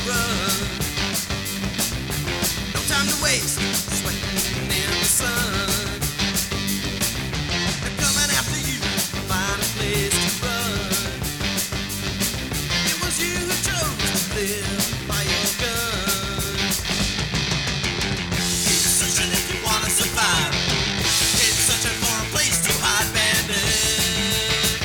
run. No time to waste, sweating in the sun. They're coming after you, find a place to run. It was you who chose to live by your gun. Keep searching if you wanna survive. Keep searching for a place to hide, bandit.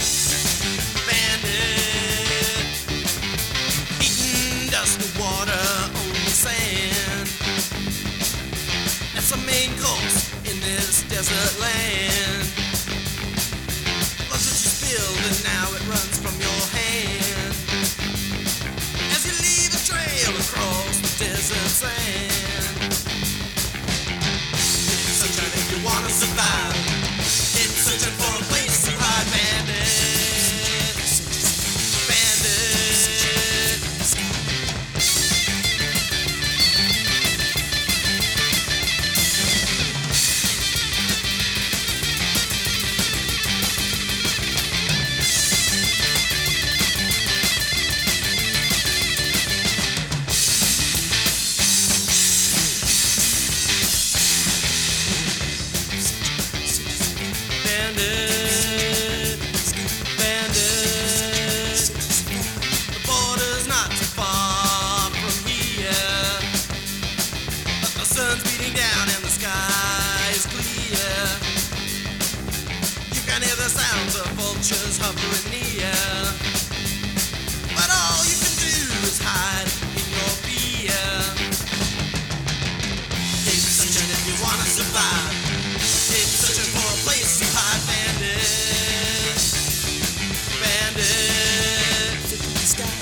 Bandit. Eating dust and water on the sand. That's the main course in this desert land. Blood's what you spilled and now it runs from your hand. As you leave a trail across the desert sand. It's searching if you wanna survive. It's searching for a place to hide, bandit. Bandit. Bandit, bandit. The border's not too far from here. The sun's beating down and the sky is clear. You can hear the sounds of vultures hovering near. But all you can do is hide in your fear. Keep searching if you wanna survive. Keep searching for a place to hide, bandit. Bandit. Look in the sky.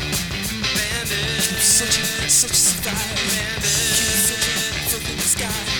Such a survival. Keep searching, look in the sky.